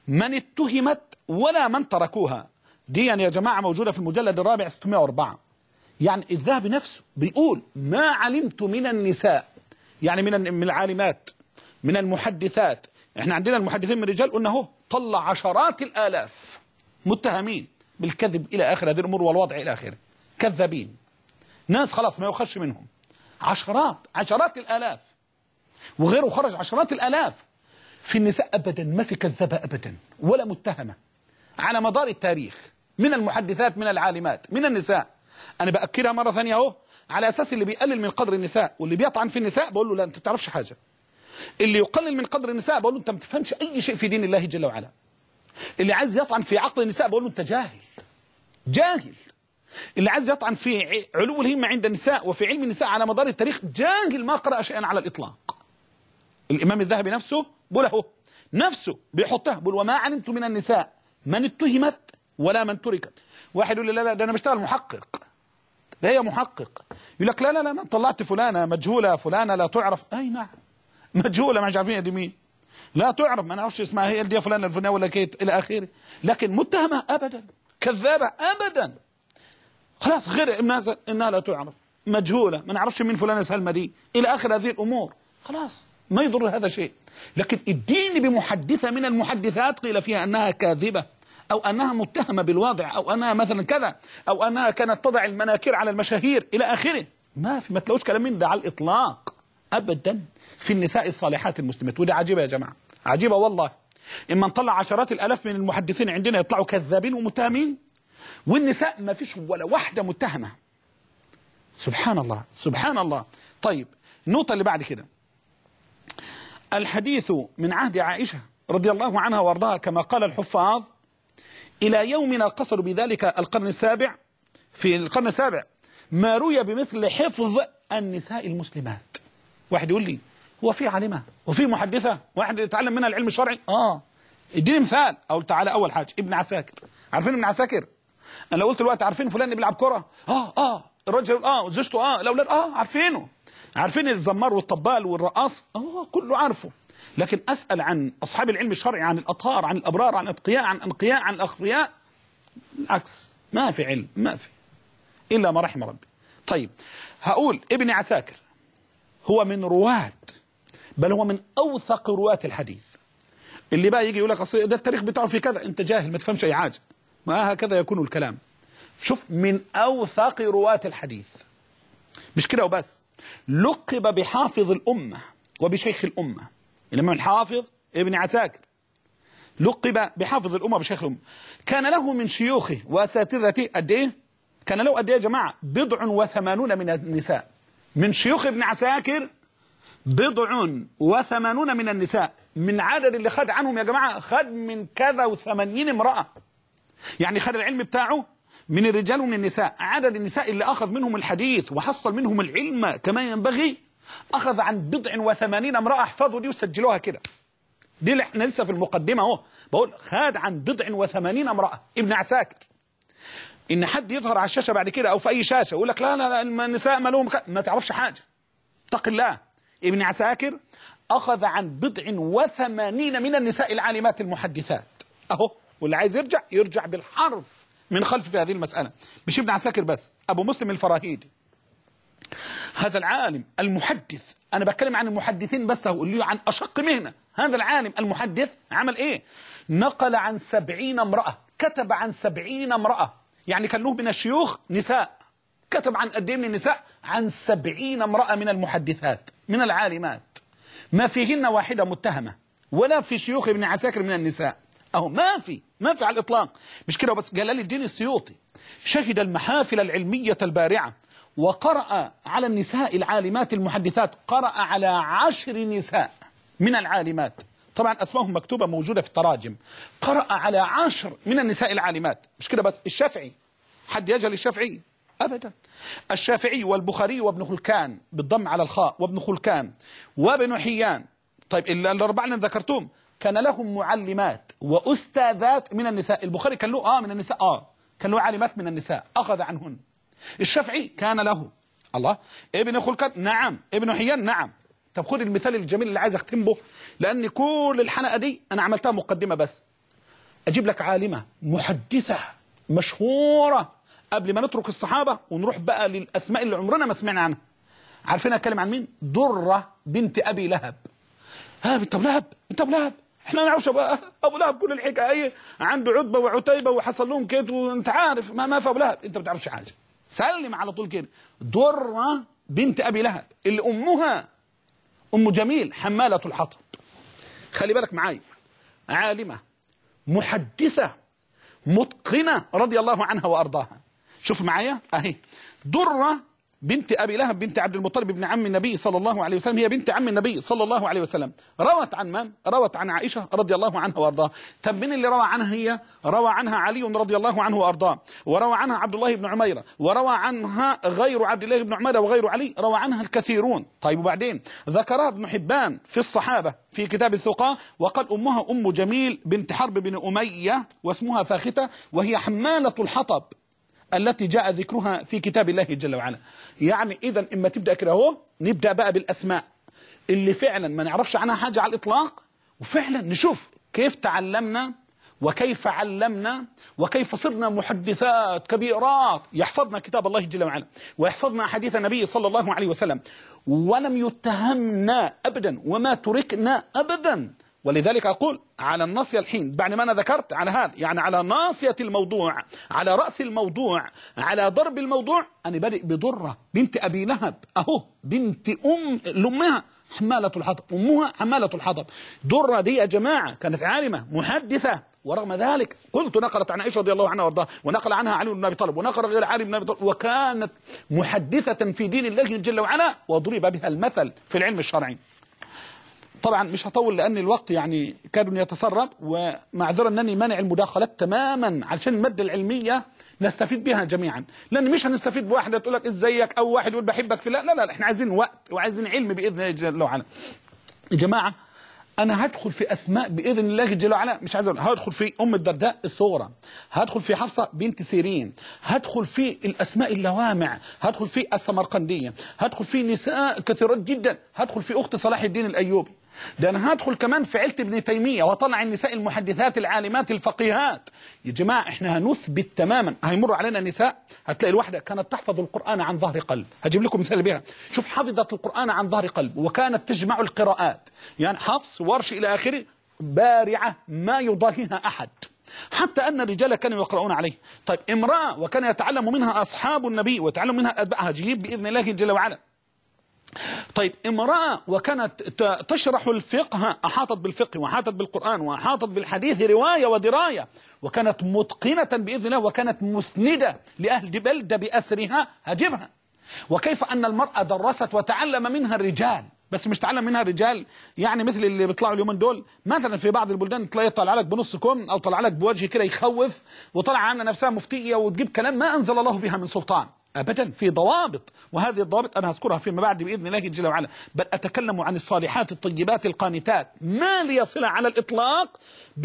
من اتهمت ولا من تركوها. دي يعني يا جماعة موجودة في المجلد الرابع 604. يعني الذهبي نفسه بيقول ما علمت من النساء، يعني من العالمات، من المحدثات. احنا عندنا المحدثين من الرجال قلنا اهو طلع عشرات الآلاف متهمين بالكذب إلى آخر هذه الأمور والوضع إلى آخره، كذابين، ناس خلاص ما يخش منهم، عشرات الآلاف، وغيره خرج عشرات الآلاف. في النساء أبدا ما في كذابة أبدا ولا متهمة على مدار التاريخ، من المحدثات، من العالمات، من النساء. أنا بأكدها مرة ثانية أهو، على أساس اللي بيقلل من قدر النساء واللي بيطعن في النساء بقول له لا أنت ما بتعرفش حاجة. اللي يقلل من قدر النساء بقول له أنت ما بتفهمش أي شيء في دين الله جل وعلا. اللي عايز يطعن في عقل النساء بقول له أنت جاهل. اللي عايز يطعن في علو الهمة عند النساء وفي علم النساء على مدار التاريخ جاهل، ما قرأ شيئا على الإطلاق. الإمام الذهبي نفسه بقول اهو، نفسه بيحطها بقول وما علمت من النساء من اتهمت ولا من تركت. واحد يقول لي لا ده أنا بشتغل محقق. لا هي محقق. يقول لك لا أنا طلعت فلانة مجهولة، فلانة لا تعرف. أي نعم مجهولة، ما عارفين دي مين، لا تعرف، ما نعرفش اسمها، هي دي فلانة الفلانية ولا كيت إلى آخره. لكن متهمة أبدا، كذابة أبدا، خلاص غير إنها لا تعرف، مجهولة، ما نعرفش مين فلانة سلمى دي إلى آخر هذه الأمور، خلاص ما يضر هذا شيء. لكن الدين بمحدثة من المحدثات قيل فيها أنها كاذبة أو أنها متهمة بالواضع أو أنها مثلا كذا أو أنها كانت تضع المناكير على المشاهير إلى آخره، ما تلاقوش كلام من ده على الإطلاق أبدا في النساء الصالحات المسلمات. ودي عجيبة يا جماعة، عجيبة والله. إما نطلع عشرات الآلاف من المحدثين عندنا يطلعوا كذابين ومتهمين، والنساء ما فيش ولا واحدة متهمة. سبحان الله سبحان الله. طيب النقطة اللي بعد كده، الحديث من عهد عائشة رضي الله عنها وارضاها كما قال الحفاظ إلى يومنا قصروا بذلك القرن السابع، في القرن السابع ما روي بمثل حفظ النساء المسلمات. واحد يقول لي هو في عالمة وفي محدثة واحد يتعلم منها العلم الشرعي؟ اديني مثال. أقول تعالى أول حاجة ابن عساكر. عارفين ابن عساكر؟ أنا لو قلت دلوقتي عارفين فلان اللي بيلعب كرة؟ الرجل زوجته الأولاد عارفينه، عارفين الزمار والطبال والرقاص كله عارفه. لكن أسأل عن أصحاب العلم الشرعي، عن الأطهار، عن الأبرار، عن الأتقياء، عن أنقياء، عن الأخفياء، العكس، ما في علم، ما في إلا ما رحم ربي. طيب هقول ابن عساكر هو من رواة، بل هو من أوثق رواة الحديث. اللي بقى يجي يقول لك أصل ده التاريخ بتاعه في كذا، أنت جاهل ما تفهمش أي حاجة، ما هكذا يكون الكلام. شوف من أوثق رواة الحديث، مش كده وبس، لقب بحافظ الأمة وبشيخ الأمة. الإمام الحافظ ابن عساكر لقب بحافظ الأمة وبشيخ الأمة. كان له من شيوخه وأساتذته قد إيه؟ كان له قد إيه يا جماعة؟ 87 من النساء. من شيوخ ابن عساكر 87 من النساء. من عدد اللي خد عنهم يا جماعة، خد من كذا و80 امرأة. يعني خد العلم بتاعه من الرجال ومن النساء. عدد النساء اللي أخذ منهم الحديث وحصل منهم العلم كما ينبغي أخذ عن 87 امرأة. احفظوا دي وسجلوها كده، دي اللي احنا لسه في المقدمة اهو بقول خد عن 87 امرأة ابن عساكر. إن حد يظهر على الشاشة بعد كده أو في أي شاشة يقول لك لا النساء ما لهم، ما تعرفش حاجة، اتق الله. ابن عساكر أخذ عن 87 من النساء العالمات المحدثات أهو، واللي عايز يرجع بالحرف من خلف في هذه المسألة. مش ابن عساكر بس، أبو مسلم الفراهيدي هذا العالم المحدث، أنا بتكلم عن المحدثين بس، هقول لي عن أشق مهنة. هذا العالم المحدث عمل إيه؟ نقل عن 70 امرأة، كتب عن 70 امرأة. يعني كان له من الشيوخ نساء، كتب عن قد ايه من النساء؟ عن 70 امرأة من المحدثات من العالمات، ما فيهن واحدة متهمة، ولا في شيوخ ابن عساكر من النساء أهو، ما في على الإطلاق. مش كده بس، جلال الدين السيوطي شهد المحافل العلمية البارعة وقرأ على النساء العالمات المحدثات، قرأ على 10 نساء من العالمات، طبعا أسمائهم مكتوبة موجودة في التراجم. قرأ على 10 من النساء العالمات. مش كده بس، الشافعي، حد يجهل الشافعي؟ أبدا. الشافعي والبخاري وابن خلكان بالضم على الخاء، وابن خلكان وابن حيان. طيب الأربعة اللي ذكرتهم كان لهم معلمات وأستاذات من النساء. البخاري كان له من النساء كان له عالمات من النساء أخذ عنهن. الشافعي كان له الله ابن خلكان نعم، ابن حيان نعم. طب خد المثال الجميل اللي عايز اختم به، لأن كل الحلقة دي أنا عملتها مقدمة بس. أجيب لك عالمة محدثة مشهورة قبل ما نترك الصحابة ونروح بقى للأسماء اللي عمرنا ما سمعنا عنها. عارفين أتكلم عن مين؟ درة بنت أبي لهب. ها بنت أبو لهب، بنت أبو لهب، احنا ما نعرفش بقى أبو لهب كل الحكاية عنده عتبة وعتيبة وحصل لهم كده وأنت عارف ما في أبو لهب، أنت ما بتعرفش حاجة. سلم على طول كده. درة بنت أبي لهب اللي أمها أم جميل حمالة الحطب. خلي بالك معايا، عالمة محدثة متقنة رضي الله عنها وأرضاها. شوف معايا أهي، درة بنت أبي لهب بنت عبد المطلب بن عم النبي صلى الله عليه وسلم، هي بنت عم النبي صلى الله عليه وسلم. روت عن من؟ روت عن عائشة رضي الله عنها وأرضاها. طب من اللي روى عنها هي؟ روى عنها علي رضي الله عنه وأرضاه، وروى عنها عبد الله بن عميرة، وروى عنها غير عبد الله بن عميرة وغير علي، روى عنها الكثيرون. طيب وبعدين ذكرها ابن حبان في الصحابة في كتاب الثقة، وقال أمها أم جميل بنت حرب بن أمية واسمها فاختة، وهي حمالة الحطب التي جاء ذكرها في كتاب الله جل وعلا. يعني إذا إما تبدأ كده اهو، نبدأ بقى بالأسماء اللي فعلا ما نعرفش عنها حاجة على الإطلاق، وفعلا نشوف كيف تعلمنا وكيف علمنا وكيف صرنا محدثات كبيرات يحفظنا كتاب الله جل وعلا ويحفظنا حديث النبي صلى الله عليه وسلم، ولم يتهمنا أبدا وما تركنا أبدا. ولذلك أقول على الناصية الحين بعد ما أنا ذكرت على هذا، يعني على ناصية الموضوع، على رأس الموضوع، على ضرب الموضوع، أنا بادئ بدرة بنت أبي لهب أهو، بنت لأمها حمالة الحطب، أمها حمالة الحطب. درة دي يا جماعة كانت عالمة محدثة، ورغم ذلك قلت نقلت عن عائشة رضي الله عنها وارضاها، ونقل عنها علي بن أبي طالب، ونقل غير علي بن أبي طالب، وكانت محدثة في دين الله جل وعلا، وضرب بها المثل في العلم الشرعي. طبعا مش هطول لأن الوقت يعني كاد يتسرب، ومعذرة أنني مانع المداخلات تماما علشان المادة العلمية نستفيد بها جميعا، لأن مش هنستفيد بواحدة تقول لك ازيك أو واحد يقول بحبك في لا، احنا عايزين وقت وعايزين علم بإذن الله جل وعلا. يا جماعة أنا هدخل في أسماء بإذن الله جل وعلا، مش عايز هدخل في أم الدرداء الصغرى، هدخل في حفصة بنت سيرين، هدخل في الأسماء اللوامع، هدخل في السمرقندية، هدخل في نساء كثيرات جدا، هدخل في أخت صلاح الدين الأيوبي، ده أنا هدخل كمان في عيلة ابن تيمية وطلع النساء المحدثات العالمات الفقيهات. يا جماعة احنا هنثبت تماما، هيمر علينا نساء هتلاقي الواحدة كانت تحفظ القرآن عن ظهر قلب، هجيب لكم مثال بها. شوف حفظت القرآن عن ظهر قلب وكانت تجمع القراءات، يعني حفص ورش إلى آخره، بارعة ما يضاهيها أحد، حتى أن الرجال كانوا يقرؤون عليه. طيب امرأة وكان يتعلم منها أصحاب النبي ويتعلم منها أتباعها، هجيب بإذن الله جل وعلا. طيب امرأة وكانت تشرح الفقه، أحاطت بالفقه وأحاطت بالقرآن وأحاطت بالحديث رواية ودراية، وكانت متقنة بإذن الله، وكانت مسندة لأهل بلدة بأسرها، هجبها. وكيف أن المرأة درست وتعلم منها الرجال، بس مش تعلم منها الرجال يعني مثل اللي بيطلعوا اليومين دول، مثلا في بعض البلدان تلاقي طالع لك بنص كم أو طالع لك بوجه كده يخوف، وطلع عنها نفسها مفتية وتجيب كلام ما أنزل الله بها من سلطان أبدا، في ضوابط، وهذه الضوابط أنا هذكرها فيما بعد بإذن الله جل وعلا. بل أتكلم عن الصالحات الطيبات القانتات، ما لي صلة على الإطلاق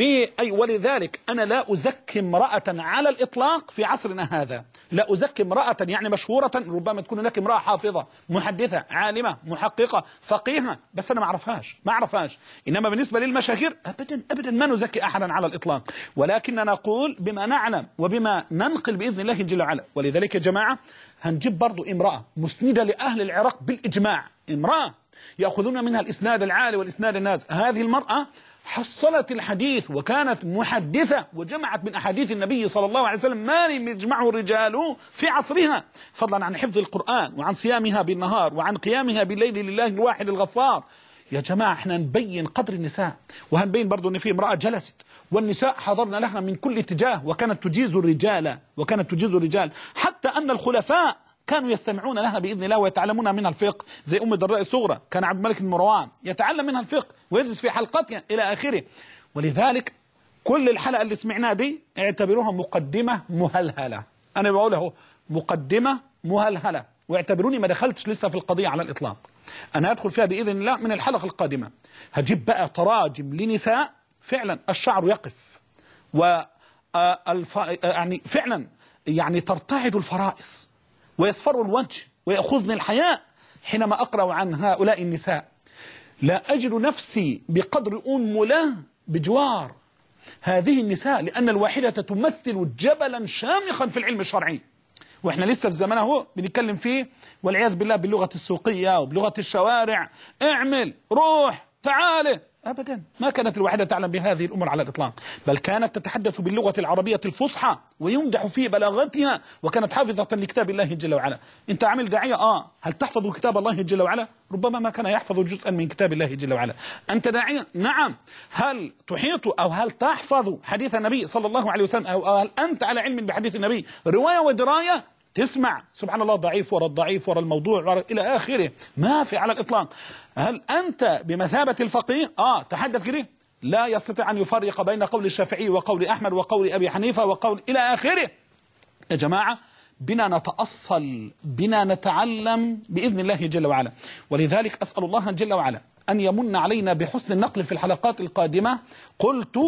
ولذلك أنا لا أزكي امرأة على الإطلاق في عصرنا هذا، لا أزكي امرأة يعني مشهورة، ربما تكون لك امرأة حافظة محدثة عالمة محققة فقيهة، بس أنا ما أعرفهاش. إنما بالنسبة للمشاهير أبدا ما نزكي أحدا على الإطلاق، ولكننا نقول بما نعلم وبما ننقل بإذن الله جل وعلا. ولذلك يا جماعة هنجيب برضو امرأة مسندة لأهل العراق بالإجماع، امرأة يأخذون منها الإسناد العالي والإسناد النازل. هذه المرأة حصلت الحديث وكانت محدثة وجمعت من أحاديث النبي صلى الله عليه وسلم ما لم يجمعه الرجال في عصرها، فضلا عن حفظ القرآن وعن صيامها بالنهار وعن قيامها بالليل لله الواحد الغفار. يا جماعة احنا نبين قدر النساء، وهنبين برضو ان في امرأة جلست والنساء حضرنا لها من كل اتجاه، وكانت تجيز الرجال، حتى ان الخلفاء كانوا يستمعون لها بإذن الله ويتعلمون منها الفقه، زي أم الدرداء الصغرى كان عبد الملك بن مروان يتعلم منها الفقه ويجلس في حلقتها إلى آخره. ولذلك كل الحلقة اللي سمعناها دي اعتبروها مقدمة مهلهلة، أنا بقوله مقدمة مهلهلة، واعتبروني ما دخلتش لسه في القضية على الإطلاق، أنا أدخل فيها بإذن الله من الحلقة القادمة. هجيب بقى تراجم لنساء فعلا الشعر يقف يعني فعلا يعني ترتعد الفرائص ويصفر الوجه ويأخذني الحياء حينما أقرأ عن هؤلاء النساء. لا أجد نفسي بقدر أنملة بجوار هذه النساء لأن الواحدة تمثل جبلا شامخا في العلم الشرعي. واحنا لسه في زمانه هو بنتكلم فيه والعياذ بالله باللغة السوقية وبلغة الشوارع، اعمل، روح، تعال. أبدا ما كانت الواحدة تعلم بهذه الأمور على الإطلاق، بل كانت تتحدث باللغة العربية الفصحى ويمدح في بلاغتها، وكانت حافظة لكتاب الله جل وعلا. أنت عامل داعية هل تحفظ كتاب الله جل وعلا؟ ربما ما كان يحفظ جزءا من كتاب الله جل وعلا. أنت داعية؟ نعم. هل تحيط أو هل تحفظ حديث النبي صلى الله عليه وسلم، أو هل أنت على علم بحديث النبي رواية ودراية؟ تسمع سبحان الله ضعيف ورا الضعيف ورا الموضوع إلى آخره، ما في على الإطلاق. هل أنت بمثابة الفقيه تحدث كده لا يستطيع أن يفرق بين قول الشافعي وقول أحمد وقول أبي حنيفة وقول إلى آخره؟ يا جماعة بنا نتأصل، بنا نتعلم بإذن الله جل وعلا. ولذلك أسأل الله جل وعلا أن يمن علينا بحسن النقل في الحلقات القادمة. قلت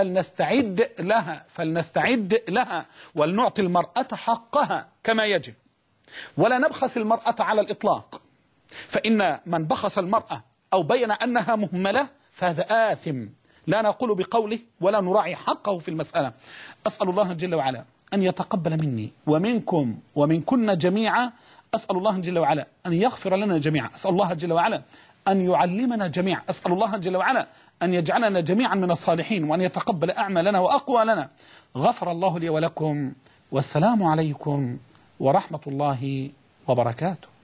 فلنستعد لها ولنعطي المرأة حقها كما يجب، ولا نبخس المرأة على الإطلاق، فإن من بخس المرأة أو بين أنها مهملة فهذا آثم، لا نقول بقوله ولا نراعي حقه في المسألة. أسأل الله جل وعلا أن يتقبل مني ومنكم ومنكن جميعا. أسأل الله جل وعلا أن يغفر لنا جميعا. أسأل الله جل وعلا أن يعلمنا جميعا. أسأل الله جل وعلا أن يجعلنا جميعا من الصالحين، وأن يتقبل أعمالنا وأقوالنا. غفر الله لي ولكم، والسلام عليكم ورحمة الله وبركاته.